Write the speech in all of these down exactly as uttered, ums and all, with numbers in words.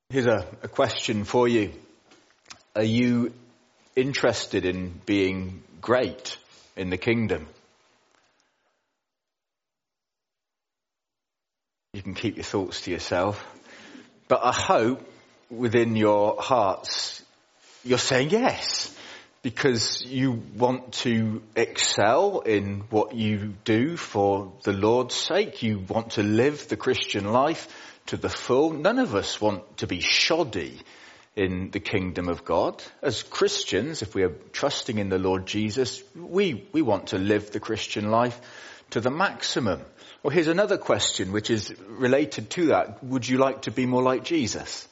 Here's a, a question for you. Are you interested in being great in the kingdom? You can keep your thoughts to yourself. But I hope within your hearts you're saying yes, because you want to excel in what you do for the Lord's sake. You want to live the Christian life to the full. None of us want to be shoddy in the kingdom of God. As Christians, if we are trusting in the Lord Jesus, we, we want to live the Christian life to the maximum. Well, here's another question which is related to that. Would you like to be more like Jesus?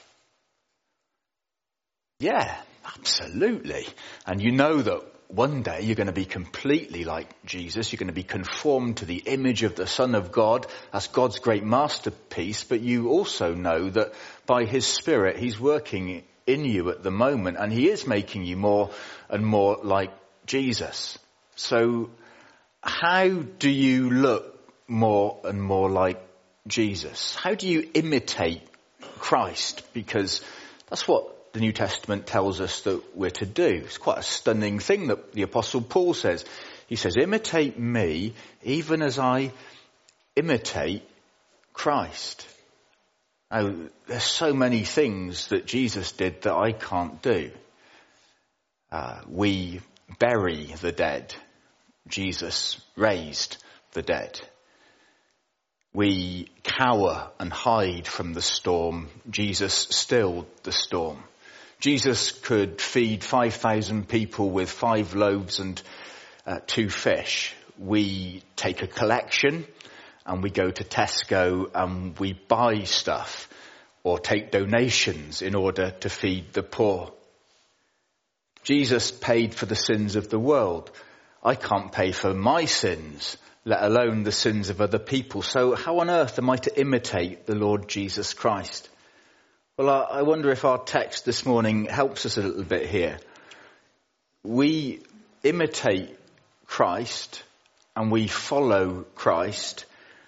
Yeah, absolutely. And you know that one day you're going to be completely like Jesus. You're going to be conformed to the image of the Son of God. That's God's great masterpiece. But you also know that by his Spirit, he's working in you at the moment, and he is making you more and more like Jesus. So how do you look more and more like Jesus? How do you imitate Christ? Because that's what the New Testament tells us that we're to do. It's quite a stunning thing that the Apostle Paul says. He says, imitate me even as I imitate Christ. Now, there's so many things that Jesus did that I can't do. Uh, we bury the dead. Jesus raised the dead. We cower and hide from the storm. Jesus stilled the storm. Jesus could feed five thousand people with five loaves and uh, two fish. We take a collection and we go to Tesco and we buy stuff or take donations in order to feed the poor. Jesus paid for the sins of the world. I can't pay for my sins, let alone the sins of other people. So how on earth am I to imitate the Lord Jesus Christ? Well, I wonder if our text this morning helps us a little bit here. We imitate Christ and we follow Christ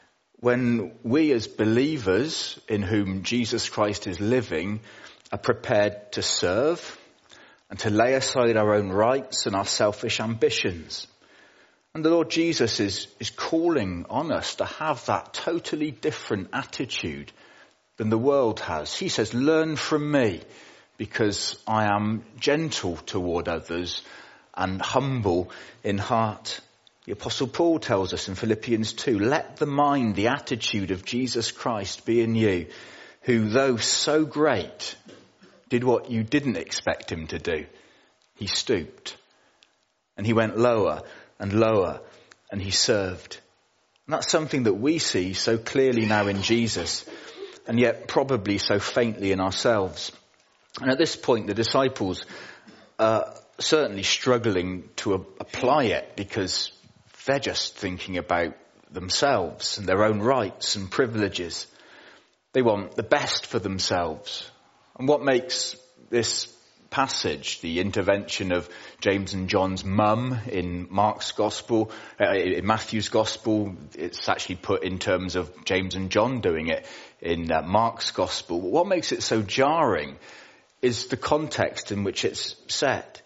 when we as believers in whom Jesus Christ is living are prepared to serve and to lay aside our own rights and our selfish ambitions. And the Lord Jesus is, is calling on us to have that totally different attitude than the world has. He says, learn from me because I am gentle toward others and humble in heart. The Apostle Paul tells us in Philippians two, let the mind, the attitude of Jesus Christ be in you, who though so great, did what you didn't expect him to do. He stooped and he went lower and lower and he served. And that's something that we see so clearly now in Jesus, and yet probably so faintly in ourselves. And at this point, the disciples are certainly struggling to a- apply it because they're just thinking about themselves and their own rights and privileges. They want the best for themselves. And what makes this passage, the intervention of James and John's mum in Mark's gospel, uh, in Matthew's gospel, it's actually put in terms of James and John doing it in uh, Mark's gospel. What makes it so jarring is the context in which it's set.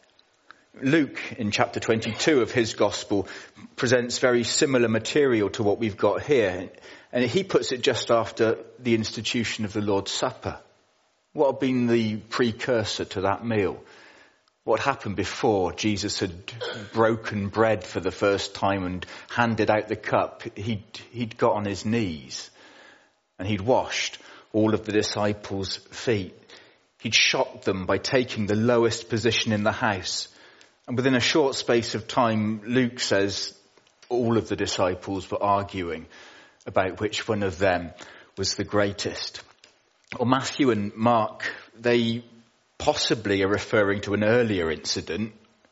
Luke, in chapter twenty-two of his gospel, presents very similar material to what we've got here. And he puts it just after the institution of the Lord's Supper. What had been the precursor to that meal? What happened before Jesus had broken bread for the first time and handed out the cup? He'd, he'd got on his knees and he'd washed all of the disciples' feet. He'd shocked them by taking the lowest position in the house. And within a short space of time, Luke says all of the disciples were arguing about which one of them was the greatest. Or Matthew and Mark, they possibly are referring to an earlier incident,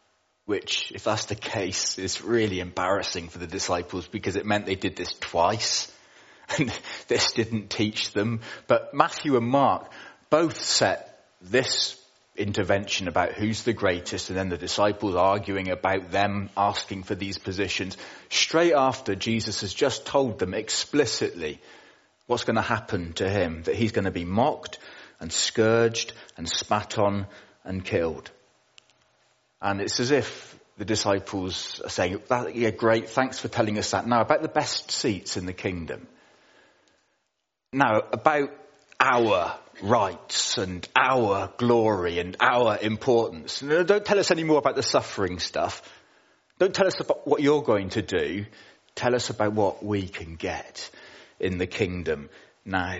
which, if that's the case, is really embarrassing for the disciples because it meant they did this twice and this didn't teach them. But Matthew and Mark both set this intervention about who's the greatest and then the disciples arguing about them asking for these positions straight after Jesus has just told them explicitly what's going to happen to him, that he's going to be mocked and scourged and spat on and killed. And it's as if the disciples are saying, yeah, great, thanks for telling us that. Now, about the best seats in the kingdom. Now, about our rights and our glory and our importance. No, don't tell us any more about the suffering stuff. Don't tell us about what you're going to do. Tell us about what we can get in the kingdom now.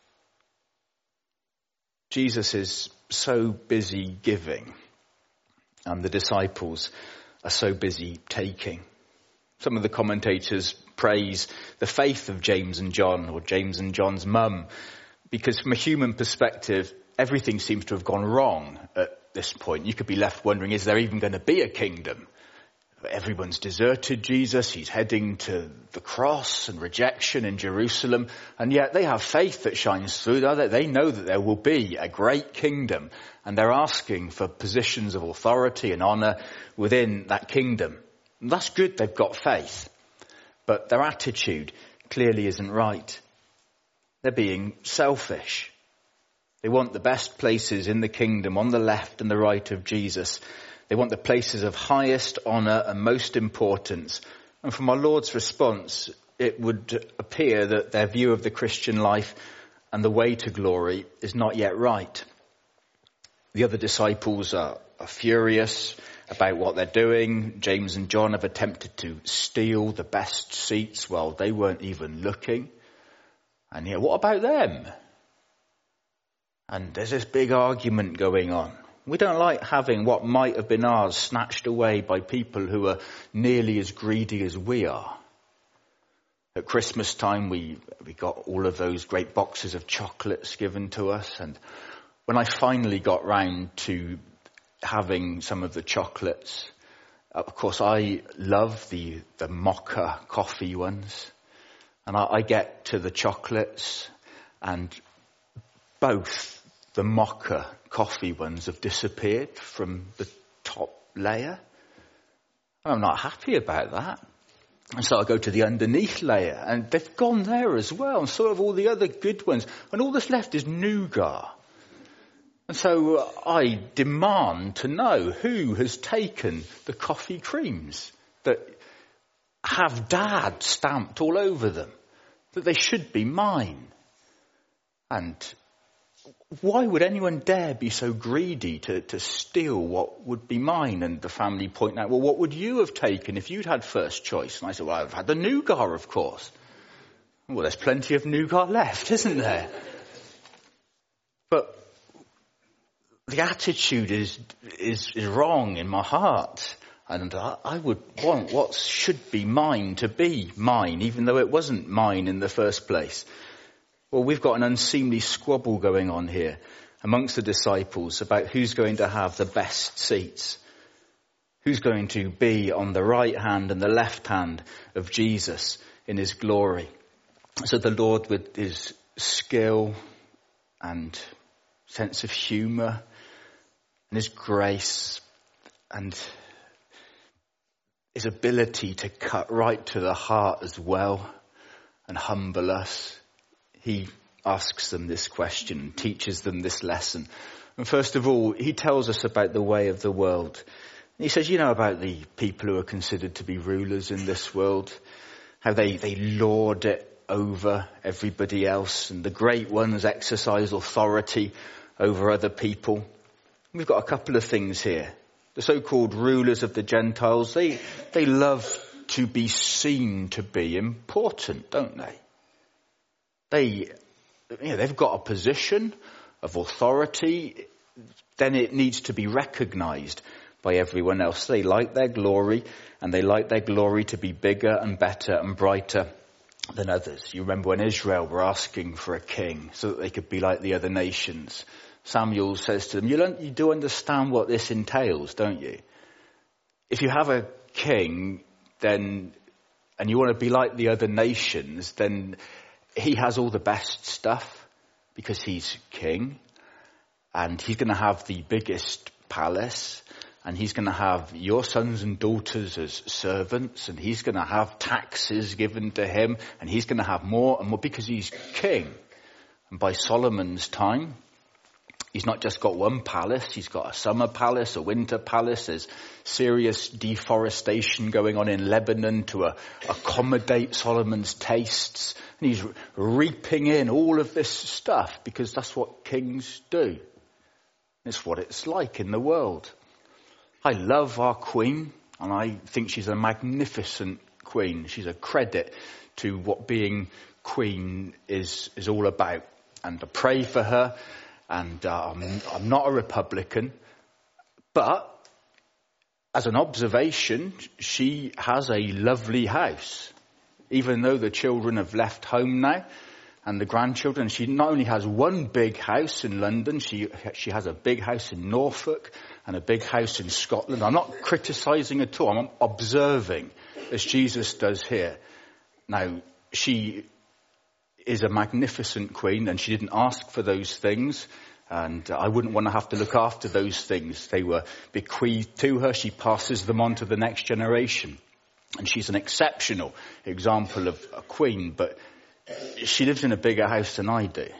Jesus is so busy giving, and the disciples are so busy taking. Some of the commentators praise the faith of James and John, or James and John's mum, because from a human perspective, everything seems to have gone wrong at this point. You could be left wondering, is there even going to be a kingdom? Everyone's deserted Jesus. He's heading to the cross and rejection in Jerusalem. And yet they have faith that shines through. They know that there will be a great kingdom. And they're asking for positions of authority and honor within that kingdom. And that's good, they've got faith. But their attitude clearly isn't right. They're being selfish. They want the best places in the kingdom on the left and the right of Jesus. They want the places of highest honour and most importance. And from our Lord's response, it would appear that their view of the Christian life and the way to glory is not yet right. The other disciples are, are furious about what they're doing. James and John have attempted to steal the best seats while they weren't even looking. And yeah, what about them? And there's this big argument going on. We don't like having what might have been ours snatched away by people who are nearly as greedy as we are. At Christmas time, we, we got all of those great boxes of chocolates given to us. And when I finally got round to having some of the chocolates, of course, I love the, the mocha coffee ones. And I, I get to the chocolates, and both the mocha coffee ones have disappeared from the top layer. I'm not happy about that. And so I go to the underneath layer, and they've gone there as well, and so have all the other good ones. And all that's left is nougat. And so I demand to know who has taken the coffee creams that have Dad stamped all over them, that they should be mine. And why would anyone dare be so greedy to, to steal what would be mine? And the family point out, well, what would you have taken if you'd had first choice? And I said, well, I've had the nougat, of course. Well, there's plenty of nougat left, isn't there? But the attitude is, is, is wrong in my heart. And I, I would want what should be mine to be mine, even though it wasn't mine in the first place. Well, we've got an unseemly squabble going on here amongst the disciples about who's going to have the best seats, who's going to be on the right hand and the left hand of Jesus in his glory. So the Lord, with his skill and sense of humour and his grace and his ability to cut right to the heart as well and humble us, he asks them this question and teaches them this lesson. And first of all, he tells us about the way of the world. He says, you know about the people who are considered to be rulers in this world, how they, they lord it over everybody else, and the great ones exercise authority over other people. We've got a couple of things here. The so-called rulers of the Gentiles, they, they love to be seen to be important, don't they? They, you know, they've got a position of authority, then it needs to be recognized by everyone else. They like their glory, and they like their glory to be bigger and better and brighter than others. You remember when Israel were asking for a king so that they could be like the other nations. Samuel says to them, you, you do understand what this entails, don't you? If you have a king, then, and you want to be like the other nations, then he has all the best stuff because he's king, and he's going to have the biggest palace, and he's going to have your sons and daughters as servants, and he's going to have taxes given to him, and he's going to have more and more because he's king. And by Solomon's time, He's not just got one palace, he's got a summer palace, a winter palace. There's serious deforestation going on in Lebanon to uh, accommodate Solomon's tastes. And he's reaping in all of this stuff because that's what kings do. It's what it's like in the world. I love our queen, and I think she's a magnificent queen. She's a credit to what being queen is, is all about. And I pray for her. And uh, I'm, I'm not a Republican, but as an observation, she has a lovely house. Even though the children have left home now, and the grandchildren, she not only has one big house in London, she she has a big house in Norfolk and a big house in Scotland. I'm not criticising at all, I'm observing, as Jesus does here. Now, she is a magnificent queen, and she didn't ask for those things, and I wouldn't want to have to look after those things. They were bequeathed to her. She passes them on to the next generation, and she's an exceptional example of a queen, but she lives in a bigger house than I do.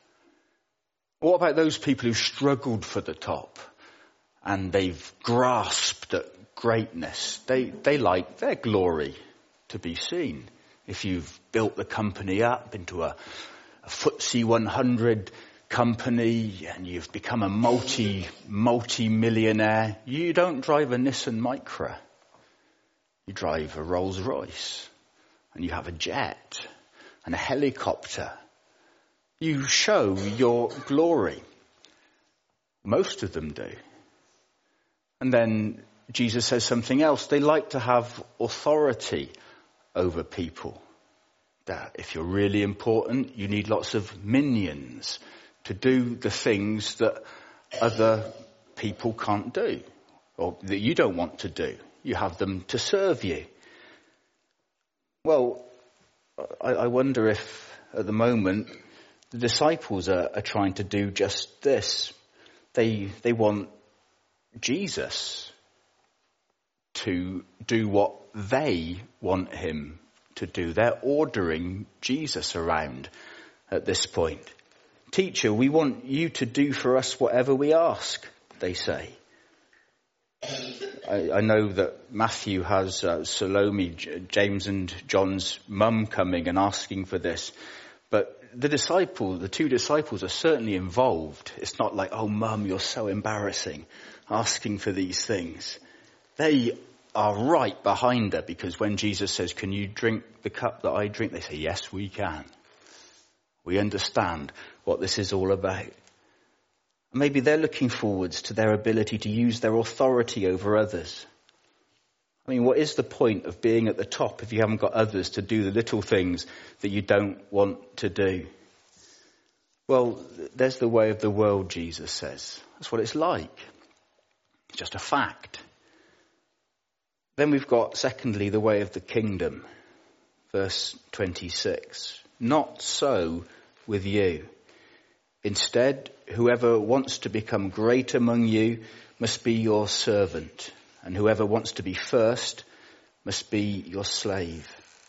What about those people who struggled for the top, and they've grasped at greatness? They they like their glory to be seen. If you've built the company up into a, a F T S E one hundred company and you've become a multi, multi-millionaire, you don't drive a Nissan Micra. You drive a Rolls Royce, and you have a jet and a helicopter. You show your glory. Most of them do. And then Jesus says something else. They like to have authority over people. That if you're really important, you need lots of minions to do the things that other people can't do, or that you don't want to do. You have them to serve you. Well, I, I wonder if at the moment the disciples are, are trying to do just this. They they want Jesus to do what they want him to do. They're ordering Jesus around at this point. Teacher, we want you to do for us whatever we ask, they say. I, I know that Matthew has uh, Salome, J- James and John's mum coming and asking for this. But the disciples, the two disciples are certainly involved. It's not like, oh, mum, you're so embarrassing, asking for these things. They are right behind her, because when Jesus says, can you drink the cup that I drink? They say, yes, we can. We understand what this is all about. Maybe they're looking forwards to their ability to use their authority over others. I mean, what is the point of being at the top if you haven't got others to do the little things that you don't want to do? Well, there's the way of the world, Jesus says. That's what it's like. It's just a fact. Then we've got, secondly, the way of the kingdom. Verse twenty-six. Not so with you. Instead, whoever wants to become great among you must be your servant, and whoever wants to be first must be your slave.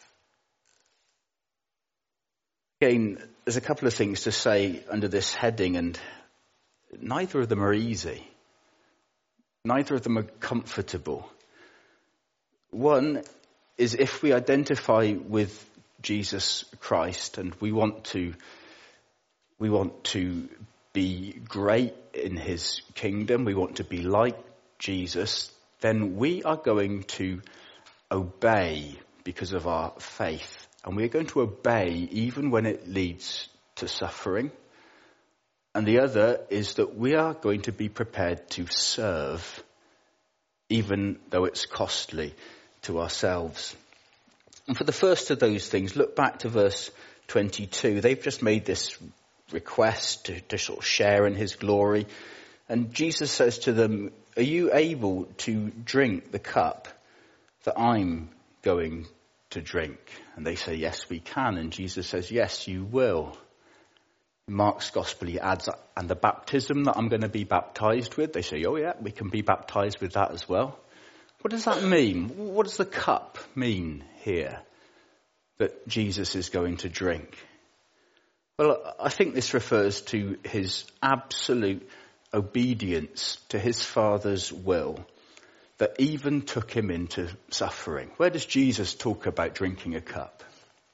Again, there's a couple of things to say under this heading, and neither of them are easy. Neither of them are comfortable. One is, if we identify with Jesus Christ and we want to we want to be great in his kingdom, we want to be like Jesus, then we are going to obey because of our faith. And we're going to obey even when it leads to suffering. And the other is that we are going to be prepared to serve even though it's costly to ourselves. And for the first of those things, look back to verse twenty-two. They've just made this request to, to sort of share in his glory. And Jesus says to them, are you able to drink the cup that I'm going to drink? And they say, yes, we can. And Jesus says, yes, you will. In Mark's gospel, he adds, and the baptism that I'm going to be baptized with. They say, oh yeah, we can be baptized with that as well. What does that mean? What does the cup mean here that Jesus is going to drink? Well, I think this refers to his absolute obedience to his Father's will that even took him into suffering. Where does Jesus talk about drinking a cup?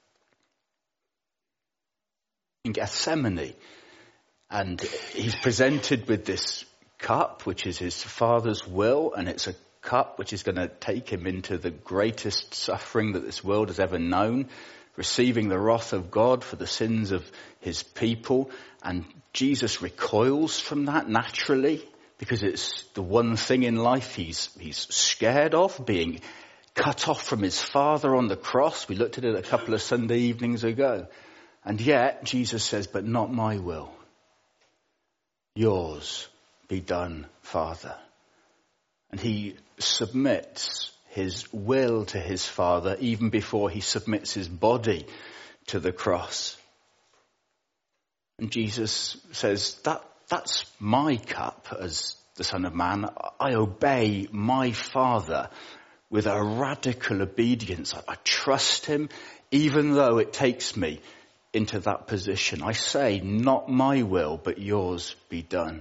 In Gethsemane. And he's presented with this cup, which is his Father's will, and it's a cup which is going to take him into the greatest suffering that this world has ever known, receiving the wrath of God for the sins of his people. And Jesus recoils from that naturally, because it's the one thing in life he's he's scared of, being cut off from his Father on the cross. We looked at it a couple of Sunday evenings ago. And yet Jesus says, but not my will. Yours be done, Father. And he submits his will to his Father even before he submits his body to the cross. And Jesus says, that that's my cup as the Son of Man. I obey my Father with a radical obedience. I, I trust him even though it takes me into that position. I say, not my will, but yours be done.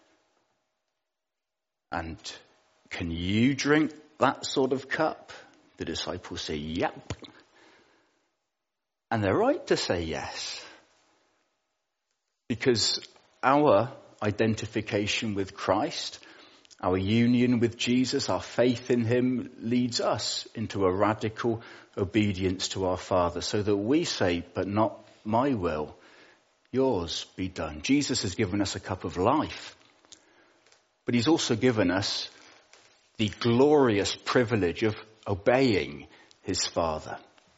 And can you drink that sort of cup? The disciples say, yep. And they're right to say yes. Because our identification with Christ, our union with Jesus, our faith in him leads us into a radical obedience to our Father, so that we say, but not my will, yours be done. Jesus has given us a cup of life, but he's also given us the glorious privilege of obeying his Father.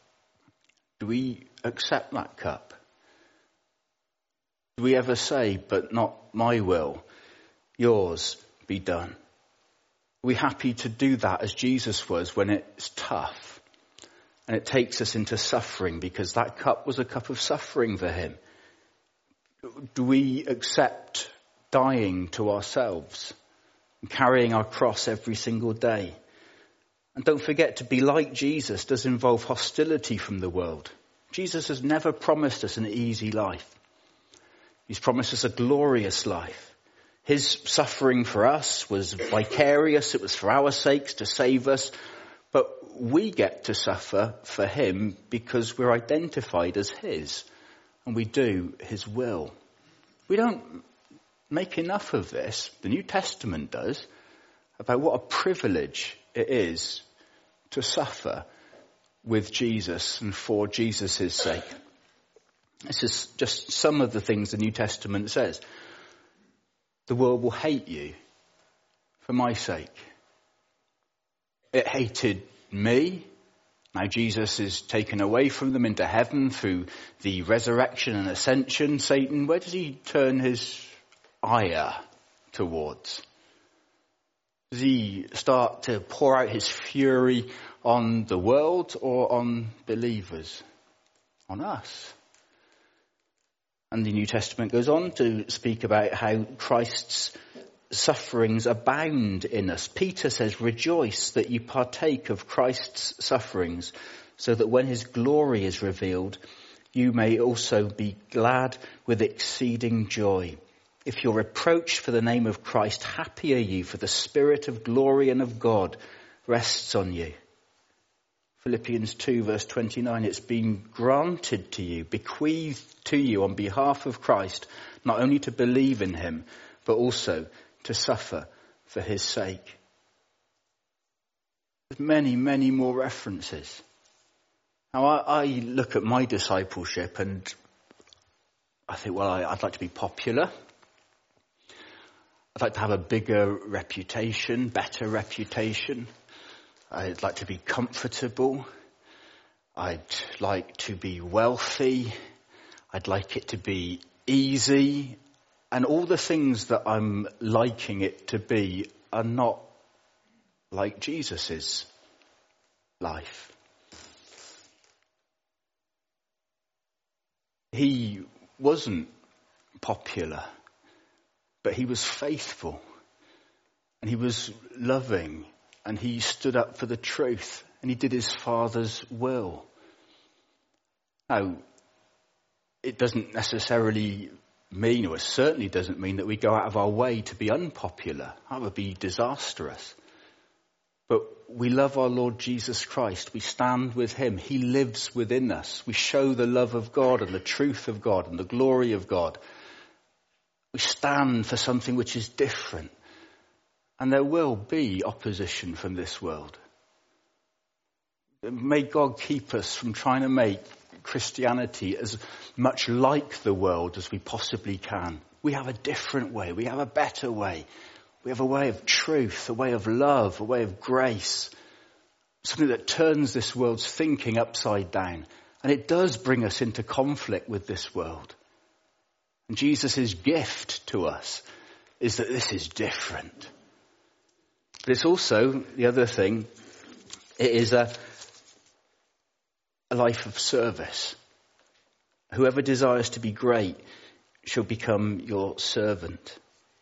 Do we accept that cup? Do we ever say, but not my will, yours be done? Are we happy to do that as Jesus was when it's tough and it takes us into suffering, because that cup was a cup of suffering for him? Do we accept dying to ourselves and carrying our cross every single day? And don't forget, to be like Jesus does involve hostility from the world. Jesus has never promised us an easy life. He's promised us a glorious life. His suffering for us was vicarious. It was for our sakes, to save us. But we get to suffer for him because we're identified as his, and we do his will. We don't make enough of this, the New Testament does, about what a privilege it is to suffer with Jesus and for Jesus' sake. This is just some of the things the New Testament says. The world will hate you for my sake. It hated me. Now Jesus is taken away from them into heaven through the resurrection and ascension. Satan, where does he turn his ire towards? Does he start to pour out his fury on the world or on believers? On us. And the New Testament goes on to speak about how Christ's sufferings abound in us. Peter says, rejoice that you partake of Christ's sufferings, so that when his glory is revealed, you may also be glad with exceeding joy. If you're reproached for the name of Christ, happy are you, for the Spirit of glory and of God rests on you. Philippians two verse twenty-nine, it's been granted to you, bequeathed to you on behalf of Christ, not only to believe in him, but also to suffer for his sake. There's many, many more references. Now I, I look at my discipleship and I think, well, I, I'd like to be popular. I'd like to have a bigger reputation, better reputation. I'd like to be comfortable. I'd like to be wealthy. I'd like it to be easy. And all the things that I'm liking it to be are not like Jesus's life. He wasn't popular, but he was faithful and he was loving. And he stood up for the truth, and he did his Father's will. Now, it doesn't necessarily mean, or it certainly doesn't mean, that we go out of our way to be unpopular. That would be disastrous. But we love our Lord Jesus Christ. We stand with him. He lives within us. We show the love of God and the truth of God and the glory of God. We stand for something which is different. And there will be opposition from this world. May God keep us from trying to make Christianity as much like the world as we possibly can. We have a different way. We have a better way. We have a way of truth, a way of love, a way of grace. Something that turns this world's thinking upside down. And it does bring us into conflict with this world. And Jesus' gift to us is that this is different. But it's also, the other thing, it is a, a life of service. Whoever desires to be great shall become your servant.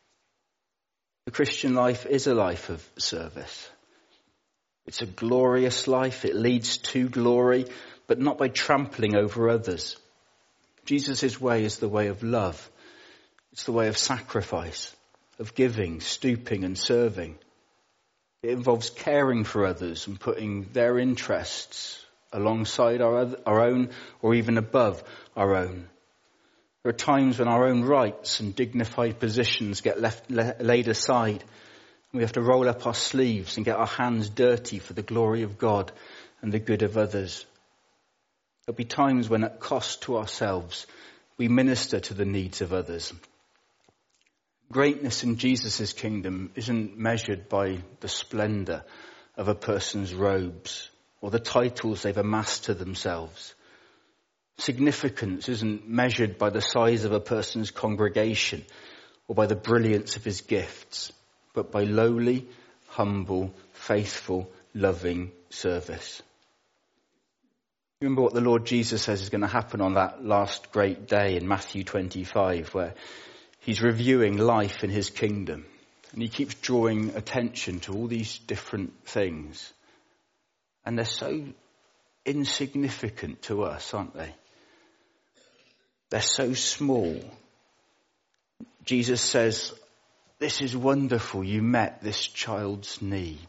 The Christian life is a life of service. It's a glorious life. It leads to glory, but not by trampling over others. Jesus' way is the way of love. It's the way of sacrifice, of giving, stooping and serving. It involves caring for others and putting their interests alongside our, other, our own, or even above our own. There are times when our own rights and dignified positions get left la- laid aside. And we have to roll up our sleeves and get our hands dirty for the glory of God and the good of others. There'll be times when at cost to ourselves, we minister to the needs of others. Greatness in Jesus' kingdom isn't measured by the splendor of a person's robes or the titles they've amassed to themselves. Significance isn't measured by the size of a person's congregation or by the brilliance of his gifts, but by lowly, humble, faithful, loving service. Remember what the Lord Jesus says is going to happen on that last great day in Matthew twenty-five, where he's reviewing life in his kingdom. And he keeps drawing attention to all these different things. And they're so insignificant to us, aren't they? They're so small. Jesus says, this is wonderful. You met this child's need.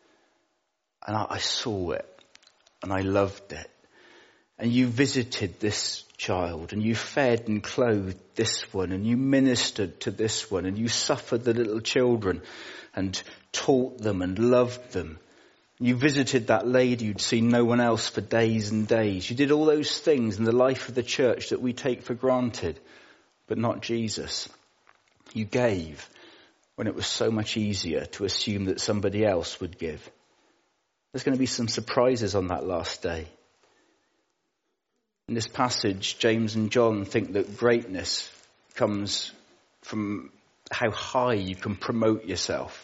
And I, I saw it. And I loved it. And you visited this child. And you fed and clothed this one. And you ministered to this one. And you suffered the little children. And taught them and loved them. You visited that lady who'd seen no one else for days and days. You did all those things in the life of the church that we take for granted, but not Jesus. You gave when it was so much easier to assume that somebody else would give. There's going to be some surprises on that last day. In this passage, James and John think that greatness comes from how high you can promote yourself.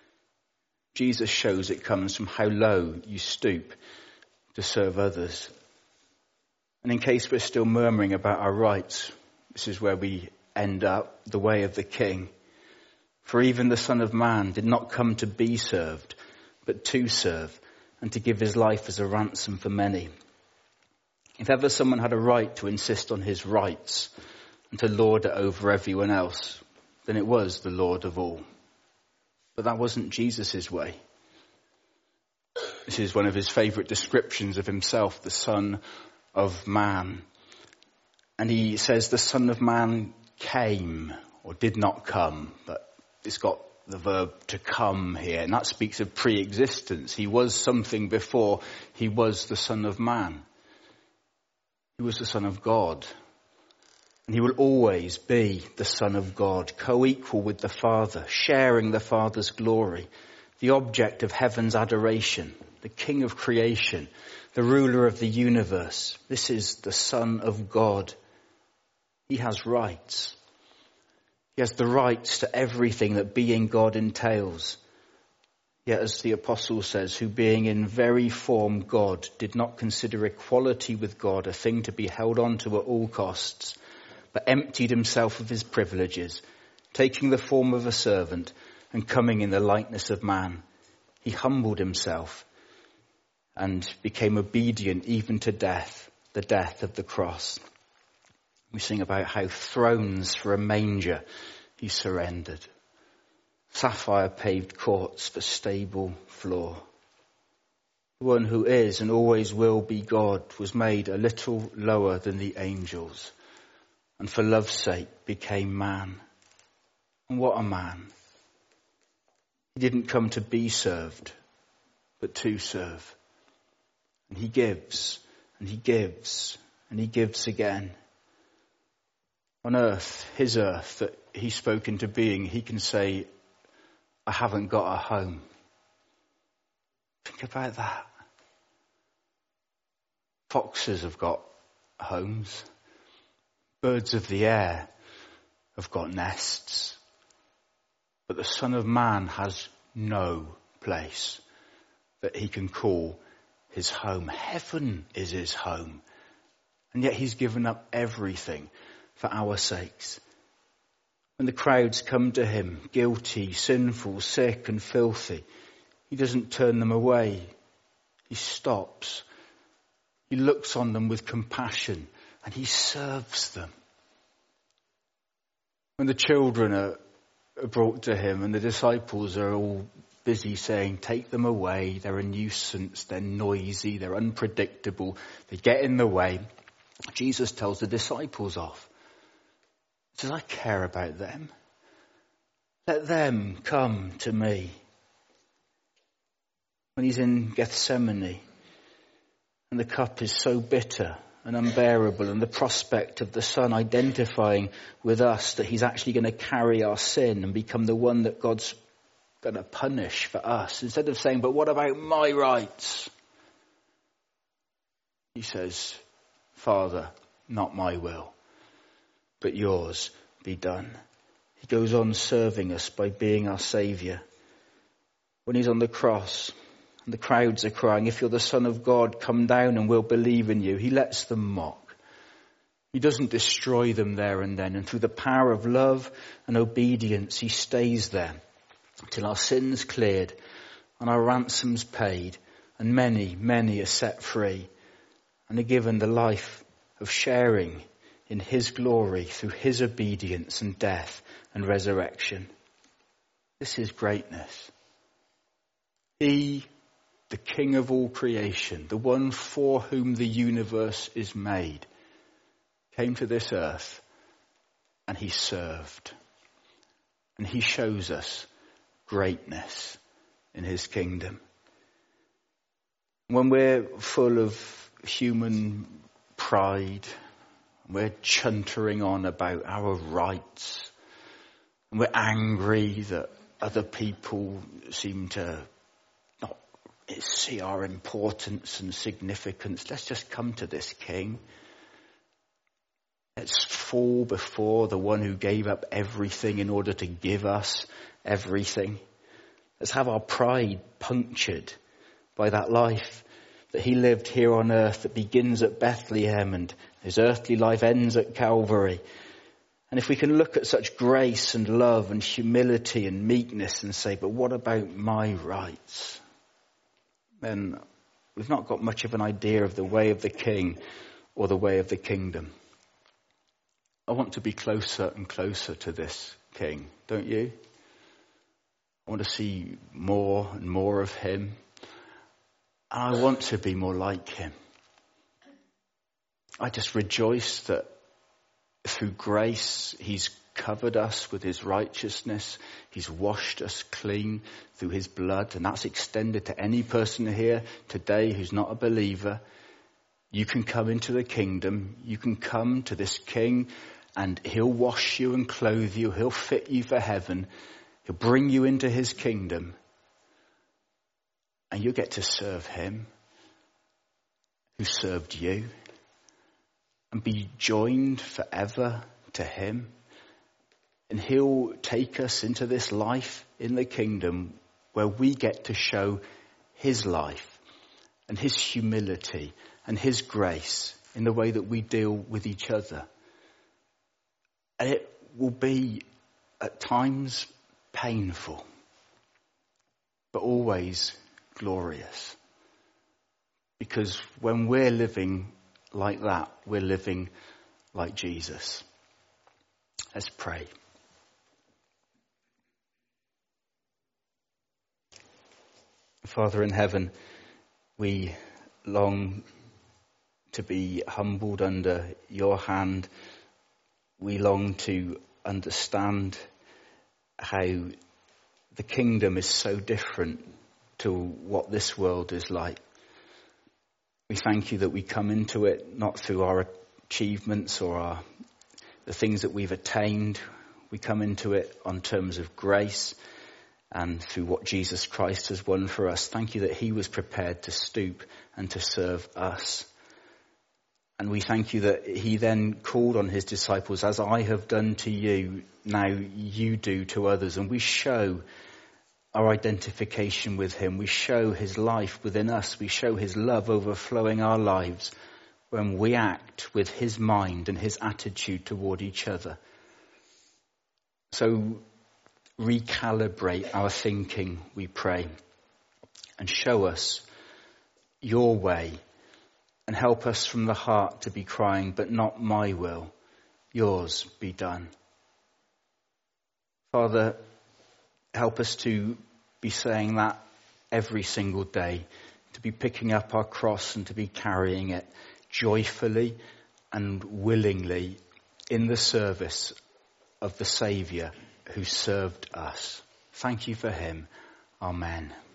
Jesus shows it comes from how low you stoop to serve others. And in case we're still murmuring about our rights, this is where we end up, the way of the King. For even the Son of Man did not come to be served, but to serve, and to give his life as a ransom for many. If ever someone had a right to insist on his rights and to lord it over everyone else, then it was the Lord of all. But that wasn't Jesus' way. This is one of his favourite descriptions of himself, the Son of Man. And he says the Son of Man came, or did not come, but it's got the verb to come here. And that speaks of pre-existence. He was something before he was the Son of Man. He was the Son of God. And he will always be the Son of God, co-equal with the Father, sharing the Father's glory, the object of heaven's adoration, the King of creation, the ruler of the universe. This is the Son of God. He has rights. He has the rights to everything that being God entails. Yet as the apostle says, who being in very form God, did not consider equality with God a thing to be held on to at all costs, but emptied himself of his privileges, taking the form of a servant and coming in the likeness of man. He humbled himself and became obedient even to death, the death of the cross. We sing about how thrones for a manger he surrendered. Sapphire paved courts for stable floor. The one who is and always will be God was made a little lower than the angels, and for love's sake became man. And what a man. He didn't come to be served, but to serve. And he gives, and he gives, and he gives again. On earth, his earth that he spoke into being, he can say, I haven't got a home. Think about that. Foxes have got homes. Birds of the air have got nests. But the Son of Man has no place that he can call his home. Heaven is his home. And yet he's given up everything for our sakes. When the crowds come to him, guilty, sinful, sick and filthy, he doesn't turn them away. He stops. He looks on them with compassion and he serves them. When the children are brought to him and the disciples are all busy saying, take them away, they're a nuisance, they're noisy, they're unpredictable, they get in the way, Jesus tells the disciples off. He says, I care about them. Let them come to me. When he's in Gethsemane and the cup is so bitter and unbearable, and the prospect of the Son identifying with us that he's actually going to carry our sin and become the one that God's going to punish for us, instead of saying, but what about my rights? He says, Father, not my will, but yours be done. He goes on serving us by being our Saviour. When he's on the cross and the crowds are crying, if you're the Son of God, come down and we'll believe in you, he lets them mock. He doesn't destroy them there and then. And through the power of love and obedience, he stays there till our sins cleared and our ransoms paid, and many, many are set free and are given the life of sharing in his glory through his obedience and death and resurrection. This is greatness. He, the King of all creation, the one for whom the universe is made, came to this earth and he served. And he shows us greatness in his kingdom. When we're full of human pride, we're chuntering on about our rights, and we're angry that other people seem to not see our importance and significance. Let's just come to this King. Let's fall before the one who gave up everything in order to give us everything. Let's have our pride punctured by that life that he lived here on earth, that begins at Bethlehem and his earthly life ends at Calvary. And if we can look at such grace and love and humility and meekness and say, but what about my rights? Then we've not got much of an idea of the way of the King or the way of the kingdom. I want to be closer and closer to this King, don't you? I want to see more and more of him. And I want to be more like him. I just rejoice that through grace, he's covered us with his righteousness. He's washed us clean through his blood. And that's extended to any person here today who's not a believer. You can come into the kingdom. You can come to this King and he'll wash you and clothe you. He'll fit you for heaven. He'll bring you into his kingdom. And you'll get to serve him who served you. And be joined forever to him. And he'll take us into this life in the kingdom where we get to show his life and his humility and his grace in the way that we deal with each other. And it will be at times painful, but always glorious. Because when we're living like that, we're living like Jesus. Let's pray. Father in heaven, we long to be humbled under your hand. We long to understand how the kingdom is so different to what this world is like. We thank you that we come into it not through our achievements or our, the things that we've attained. We come into it on terms of grace and through what Jesus Christ has won for us. Thank you that he was prepared to stoop and to serve us. And we thank you that he then called on his disciples, as I have done to you, now you do to others. And we show our identification with him. We show his life within us. We show his love overflowing our lives when we act with his mind and his attitude toward each other. So recalibrate our thinking, we pray, and show us your way, and help us from the heart to be crying, but not my will, yours be done. Father, help us to be saying that every single day, to be picking up our cross and to be carrying it joyfully and willingly in the service of the Saviour who served us. Thank you for him. Amen.